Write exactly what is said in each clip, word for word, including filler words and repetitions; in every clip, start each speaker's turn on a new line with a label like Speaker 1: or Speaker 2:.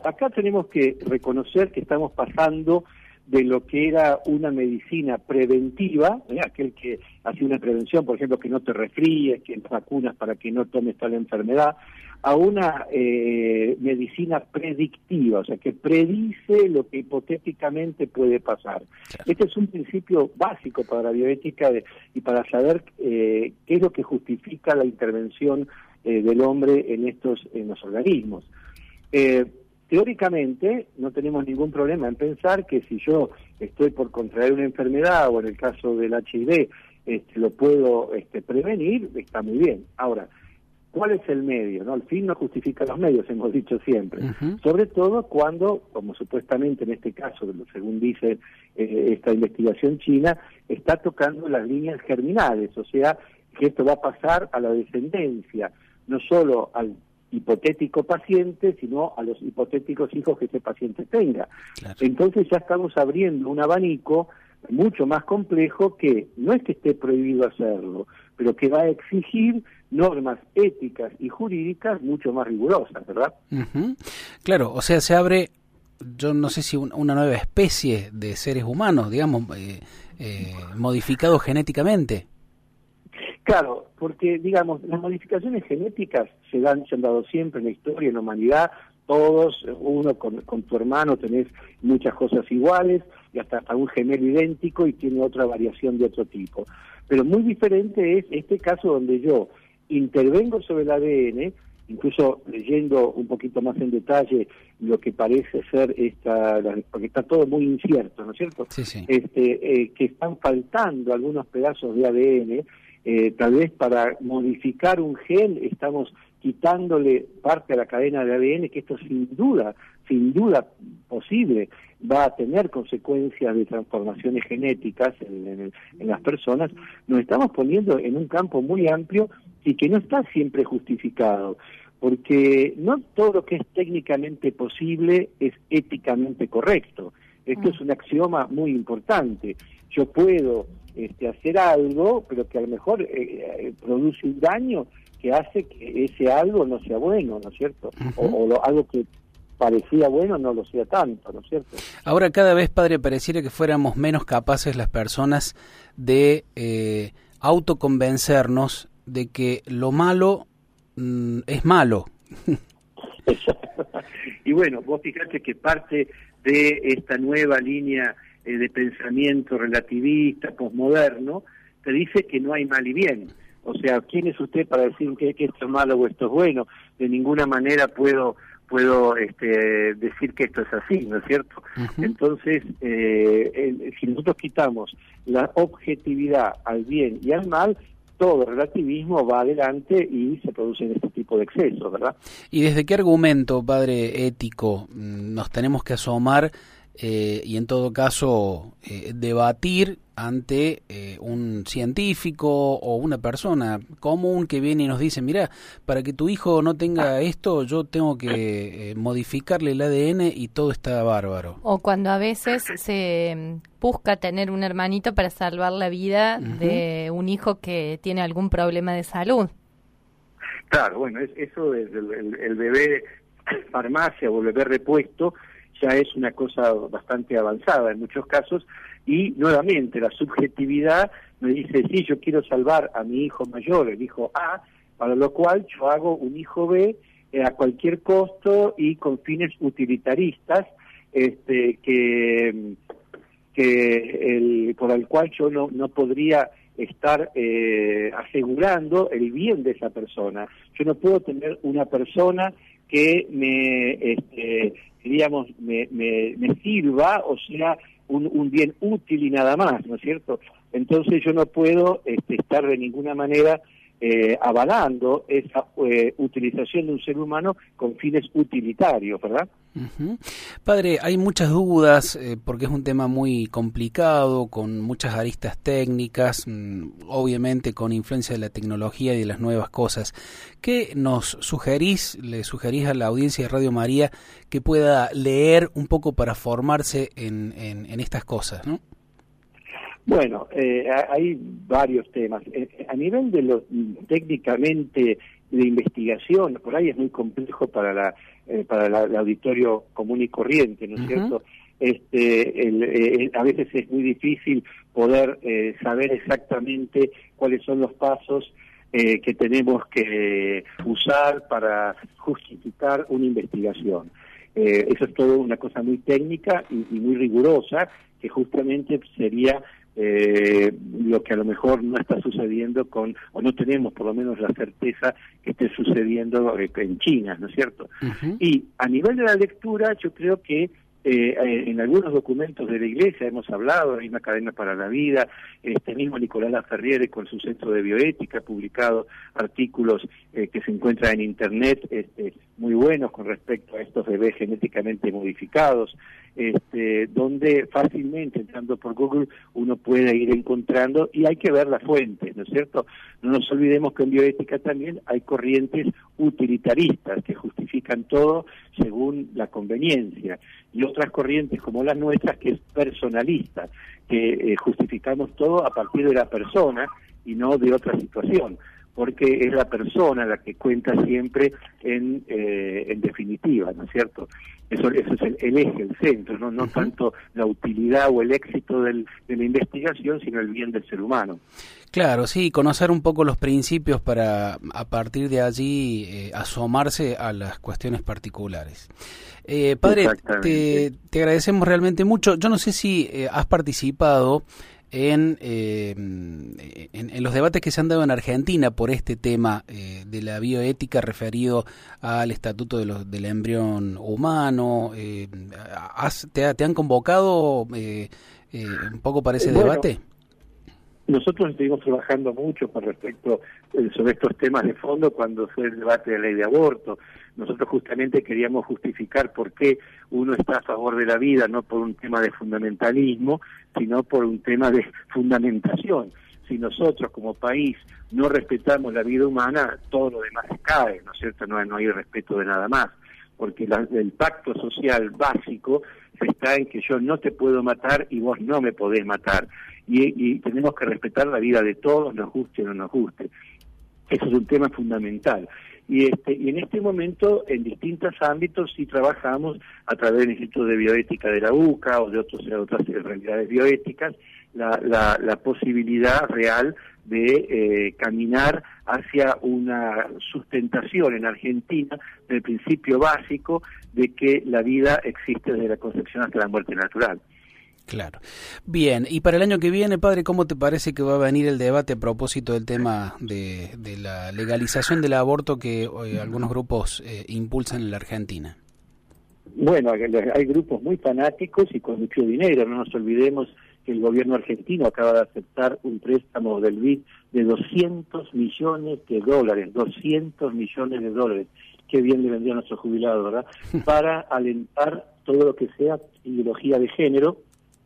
Speaker 1: acá tenemos que reconocer que estamos pasando de lo que era una medicina preventiva, ¿eh? aquel que hacía una prevención, por ejemplo, que no te resfríes, que vacunas para que no tomes tal enfermedad, a una eh, medicina predictiva, o sea, que predice lo que hipotéticamente puede pasar. Claro. Este es un principio básico para la bioética de, y para saber eh, qué es lo que justifica la intervención eh, del hombre en estos en los organismos. Eh, Teóricamente, no tenemos ningún problema en pensar que si yo estoy por contraer una enfermedad, o en el caso del H I V, este, lo puedo este, prevenir, está muy bien. Ahora, ¿cuál es el medio? ¿No? El fin no justifica los medios, hemos dicho siempre. Uh-huh. Sobre todo cuando, como supuestamente en este caso, según dice eh, esta investigación china, está tocando las líneas germinales, o sea, que esto va a pasar a la descendencia, no solo al hipotético paciente, sino a los hipotéticos hijos que ese paciente tenga. Claro. Entonces ya estamos abriendo un abanico mucho más complejo que no es que esté prohibido hacerlo, pero que va a exigir normas éticas y jurídicas mucho más rigurosas, ¿verdad?
Speaker 2: Uh-huh. Claro, o sea, se abre, yo no sé si un, una nueva especie de seres humanos, digamos, eh, eh, modificados genéticamente.
Speaker 1: Claro, porque, digamos, las modificaciones genéticas se dan, se han dado siempre en la historia, en la humanidad, todos, uno con, con tu hermano tenés muchas cosas iguales, y hasta, hasta un gemelo idéntico y tiene otra variación de otro tipo. Pero muy diferente es este caso donde yo intervengo sobre el A D N, incluso leyendo un poquito más en detalle lo que parece ser esta, porque está todo muy incierto, ¿no es cierto?
Speaker 2: Sí, sí.
Speaker 1: Este, eh, que están faltando algunos pedazos de A D N. Eh, tal vez para modificar un gen estamos quitándole parte a la cadena de A D N, que esto sin duda, sin duda posible, va a tener consecuencias de transformaciones genéticas en, en, en las personas. Nos estamos poniendo en un campo muy amplio y que no está siempre justificado, porque no todo lo que es técnicamente posible es éticamente correcto. Esto es un axioma muy importante. Yo puedo este, hacer algo, pero que a lo mejor eh, eh, produce un daño que hace que ese algo no sea bueno, ¿no es cierto? Uh-huh. O, o lo, algo que parecía bueno no lo sea tanto, ¿no es cierto?
Speaker 2: Ahora cada vez, padre, pareciera que fuéramos menos capaces las personas de eh, autoconvencernos de que lo malo mm, es malo.
Speaker 1: Y bueno, vos fijate que parte de esta nueva línea eh, de pensamiento relativista, posmoderno, te dice que no hay mal y bien. O sea, ¿quién es usted para decir que, que esto es malo o esto es bueno? De ninguna manera puedo puedo este, decir que esto es así, ¿no es cierto? Uh-huh. Entonces, eh, el, si nosotros quitamos la objetividad al bien y al mal, todo relativismo va adelante y se producen este tipo de excesos, ¿verdad?
Speaker 2: ¿Y desde qué argumento, padre, ético nos tenemos que asomar eh, y en todo caso eh, debatir ante eh, un científico o una persona común que viene y nos dice, mira, para que tu hijo no tenga esto, yo tengo que eh, modificarle el A D N y todo está bárbaro?
Speaker 3: O cuando a veces se busca tener un hermanito para salvar la vida uh-huh. de un hijo que tiene algún problema de salud.
Speaker 1: Claro, bueno, es, eso es el, el, el bebé farmacia o el bebé repuesto ya es una cosa bastante avanzada en muchos casos, y nuevamente la subjetividad me dice, sí, yo quiero salvar a mi hijo mayor, el hijo A, para lo cual yo hago un hijo B eh, a cualquier costo y con fines utilitaristas, este, que, que el, por el cual yo no, no podría estar eh, asegurando el bien de esa persona. Yo no puedo tener una persona que me, este, digamos, me, me, me sirva, o sea, un, un bien útil y nada más, ¿no es cierto? Entonces yo no puedo este, estar de ninguna manera eh, avalando esa eh, utilización de un ser humano con fines utilitarios, ¿verdad?
Speaker 2: Uh-huh. Padre, hay muchas dudas eh, porque es un tema muy complicado, con muchas aristas técnicas, mmm, obviamente con influencia de la tecnología y de las nuevas cosas. ¿Qué nos sugerís, le sugerís a la audiencia de Radio María que pueda leer un poco para formarse en, en, en estas cosas, ¿no?
Speaker 1: Bueno, eh, hay varios temas. Eh, a nivel de lo técnicamente de investigación, por ahí es muy complejo para la eh, para la, el auditorio común y corriente, ¿no es uh-huh. cierto? Este, el, el, a veces es muy difícil poder eh, saber exactamente cuáles son los pasos eh, que tenemos que usar para justificar una investigación. Eh, eso es todo una cosa muy técnica y, y muy rigurosa, que justamente sería eh, lo que a lo mejor no está sucediendo con, o no tenemos por lo menos la certeza que esté sucediendo en China, ¿no es cierto? Uh-huh. Y a nivel de la lectura, yo creo que Eh, en algunos documentos de la Iglesia hemos hablado, hay una cadena para la vida, este mismo Nicolás Laferriere con su Centro de Bioética ha publicado artículos eh, que se encuentran en Internet este, muy buenos con respecto a estos bebés genéticamente modificados, este, donde fácilmente entrando por Google uno puede ir encontrando, y hay que ver las fuentes, ¿no es cierto? No nos olvidemos que en bioética también hay corrientes utilitaristas que justifican todo según la conveniencia, y otras corrientes como las nuestras que es personalista, que eh, justificamos todo a partir de la persona y no de otra situación, porque es la persona la que cuenta siempre en eh, en definitiva, ¿no es cierto? Eso, eso es el, el eje, el centro, no no uh-huh. tanto la utilidad o el éxito del, de la investigación, sino el bien del ser humano.
Speaker 2: Claro, sí, conocer un poco los principios para a partir de allí eh, asomarse a las cuestiones particulares. Eh, padre, te, te agradecemos realmente mucho. Yo no sé si eh, has participado en, eh, en, en los debates que se han dado en Argentina por este tema eh, de la bioética referido al estatuto de los, del embrión humano. Eh, has, te, ¿Te han convocado eh, eh, un poco para ese bueno, debate?
Speaker 1: Nosotros estuvimos trabajando mucho con respecto eh, sobre estos temas de fondo cuando fue el debate de la ley de aborto. Nosotros justamente queríamos justificar por qué uno está a favor de la vida, no por un tema de fundamentalismo, sino por un tema de fundamentación. Si nosotros como país no respetamos la vida humana, todo lo demás cae, ¿no es cierto? No, no hay respeto de nada más, porque la, el pacto social básico está en que yo no te puedo matar y vos no me podés matar. Y, y tenemos que respetar la vida de todos, nos guste o no nos guste. Eso es un tema fundamental. Y este y en este momento, en distintos ámbitos, sí trabajamos a través del Instituto de Bioética de la U C A o de, otros, de otras realidades bioéticas, la, la, la posibilidad real de eh, caminar hacia una sustentación en Argentina del principio básico de que la vida existe desde la concepción hasta la muerte natural.
Speaker 2: Claro. Bien, y para el año que viene, padre, ¿cómo te parece que va a venir el debate a propósito del tema de, de la legalización del aborto que eh, algunos grupos eh, impulsan en la Argentina?
Speaker 1: Bueno, hay grupos muy fanáticos y con mucho dinero. No nos olvidemos que el gobierno argentino acaba de aceptar un préstamo del B I D de doscientos millones de dólares, doscientos millones de dólares. Qué bien le vendría a nuestros jubilados, ¿verdad? Para alentar todo lo que sea ideología de género,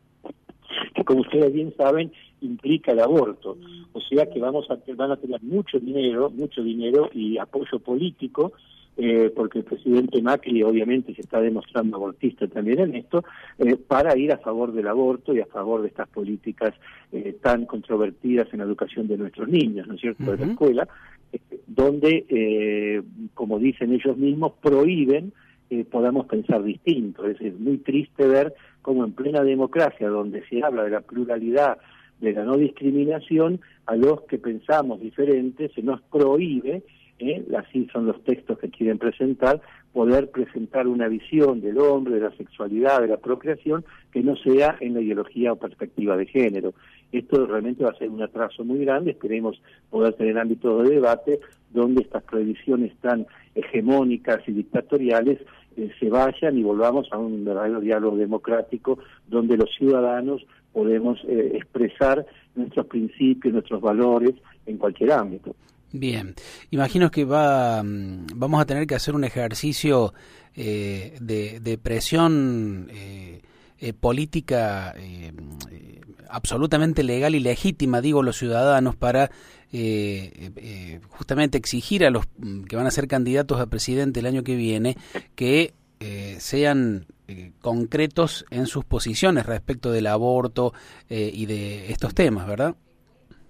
Speaker 1: que como ustedes bien saben implica el aborto, o sea que vamos a van a tener mucho dinero, mucho dinero y apoyo político, eh, porque el presidente Macri obviamente se está demostrando abortista también en esto, eh, para ir a favor del aborto y a favor de estas políticas eh, tan controvertidas en la educación de nuestros niños, ¿no es cierto?, uh-huh. de la escuela, eh, donde, eh, como dicen ellos mismos, prohíben Eh, podamos pensar distinto. Es, es muy triste ver cómo en plena democracia, donde se habla de la pluralidad, de la no discriminación, a los que pensamos diferentes se nos prohíbe, eh, así son los textos que quieren presentar, poder presentar una visión del hombre, de la sexualidad, de la procreación, que no sea en la ideología o perspectiva de género. Esto realmente va a ser un atraso muy grande. Esperemos poder tener ámbitos de debate donde estas prohibiciones tan hegemónicas y dictatoriales eh, se vayan y volvamos a un verdadero diálogo democrático donde los ciudadanos podemos eh, expresar nuestros principios, nuestros valores en cualquier ámbito.
Speaker 2: Bien, imagino que va vamos a tener que hacer un ejercicio eh, de, de presión eh, eh, política eh, eh, absolutamente legal y legítima, digo, los ciudadanos, para eh, eh, justamente exigir a los que van a ser candidatos a presidente el año que viene que eh, sean eh, concretos en sus posiciones respecto del aborto eh, y de estos temas, ¿verdad?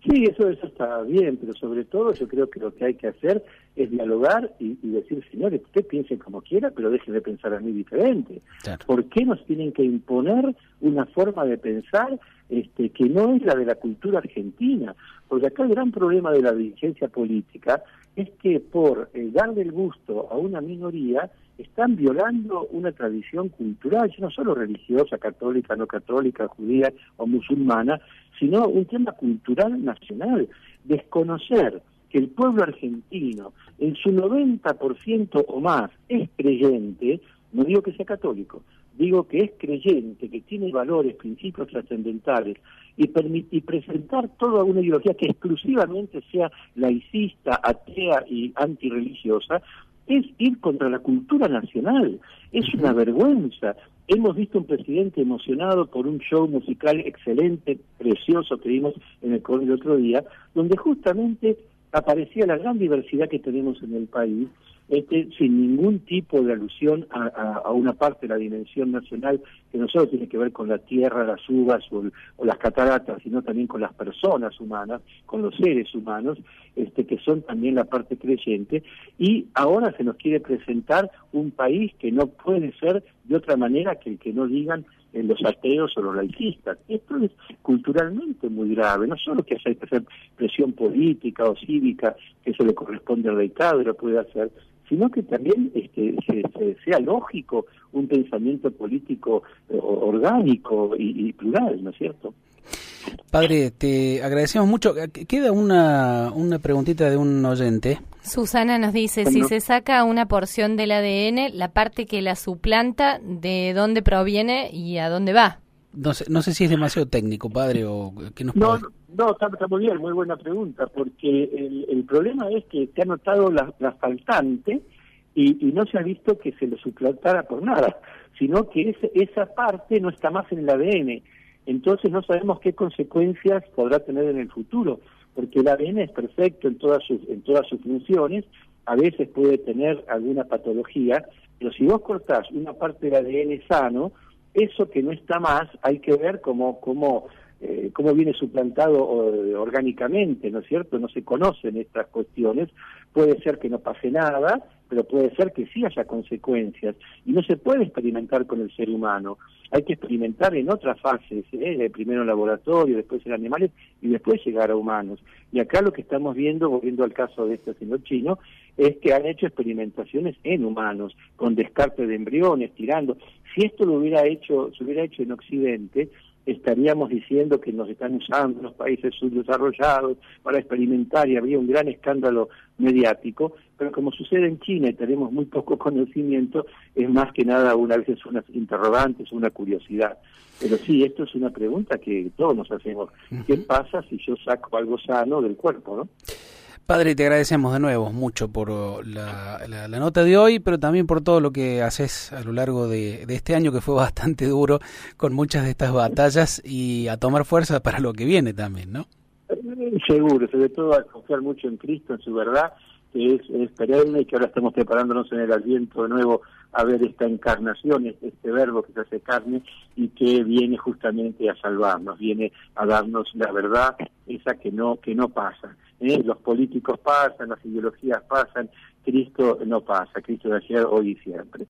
Speaker 1: Sí, eso, eso está bien, pero sobre todo yo creo que lo que hay que hacer es dialogar y, y decir, señores, usted piense como quiera, pero dejen de pensar a mí diferente.
Speaker 2: Claro.
Speaker 1: ¿Por qué nos tienen que imponer una forma de pensar este, que no es la de la cultura argentina? Porque acá el gran problema de la dirigencia política es que por eh, darle el gusto a una minoría están violando una tradición cultural, ya no solo religiosa, católica, no católica, judía o musulmana, sino un tema cultural nacional. Desconocer que el pueblo argentino en su noventa por ciento o más es creyente, no digo que sea católico, digo que es creyente, que tiene valores, principios trascendentales, y, y presentar toda una ideología que exclusivamente sea laicista, atea y antirreligiosa, es ir contra la cultura nacional. Es una vergüenza. Hemos visto un presidente emocionado por un show musical excelente, precioso, que vimos en el Congreso el otro día, donde justamente aparecía la gran diversidad que tenemos en el país, este, sin ningún tipo de alusión a, a, a una parte de la dimensión nacional que no solo tiene que ver con la tierra, las uvas o, el, o las cataratas, sino también con las personas humanas, con los seres humanos, este, que son también la parte creyente, y ahora se nos quiere presentar un país que no puede ser de otra manera que el que no digan eh, los ateos o los laicistas. Esto es culturalmente muy grave, no solo que hay que hacer presión política o cívica, que eso le corresponde al laicado y lo puede hacer, sino que también este, se, se, sea lógico un pensamiento político eh, orgánico y, y plural, ¿no es cierto?
Speaker 2: Padre, te agradecemos mucho. Queda una, una preguntita de un oyente.
Speaker 3: Susana nos dice, bueno, si se saca una porción del A D N, la parte que la suplanta, ¿de dónde proviene y a dónde va?
Speaker 2: No sé, no sé si es demasiado técnico, padre, o qué nos
Speaker 1: No,
Speaker 2: puede...
Speaker 1: no, no está, está muy bien, muy buena pregunta, porque el, el problema es que se ha notado la, la faltante y, y no se ha visto que se lo suplantara por nada, sino que ese, esa parte no está más en el A D N. Entonces no sabemos qué consecuencias podrá tener en el futuro, porque el A D N es perfecto en todas sus, en todas sus funciones, a veces puede tener alguna patología, pero si vos cortás una parte del A D N sano, eso que no está más, hay que ver cómo, cómo, eh, cómo viene suplantado eh, orgánicamente, ¿no es cierto? No se conocen estas cuestiones, puede ser que no pase nada, pero puede ser que sí haya consecuencias, y no se puede experimentar con el ser humano, hay que experimentar en otras fases, ¿eh? Primero en laboratorio, después en animales, y después llegar a humanos. Y acá lo que estamos viendo, volviendo al caso de este señor chino, es que han hecho experimentaciones en humanos, con descarte de embriones, tirando. Si esto lo hubiera hecho, se hubiera hecho en Occidente, estaríamos diciendo que nos están usando los países subdesarrollados para experimentar y habría un gran escándalo mediático, pero como sucede en China y tenemos muy poco conocimiento, es más que nada una vez unas interrogantes, una curiosidad. Pero sí, esto es una pregunta que todos nos hacemos. ¿Qué pasa si yo saco algo sano del cuerpo, no?
Speaker 2: Padre, te agradecemos de nuevo mucho por la, la, la nota de hoy, pero también por todo lo que haces a lo largo de, de este año, que fue bastante duro, con muchas de estas batallas, y a tomar fuerza para lo que viene también, ¿no?
Speaker 1: Seguro, sobre todo a confiar mucho en Cristo, en su verdad, que es, es perenne, y que ahora estamos preparándonos en el Adviento de nuevo a ver esta encarnación, este, este verbo que se hace carne y que viene justamente a salvarnos, viene a darnos la verdad, esa que no que no pasa. ¿eh? Los políticos pasan, las ideologías pasan, Cristo no pasa, Cristo de ayer, hoy y siempre.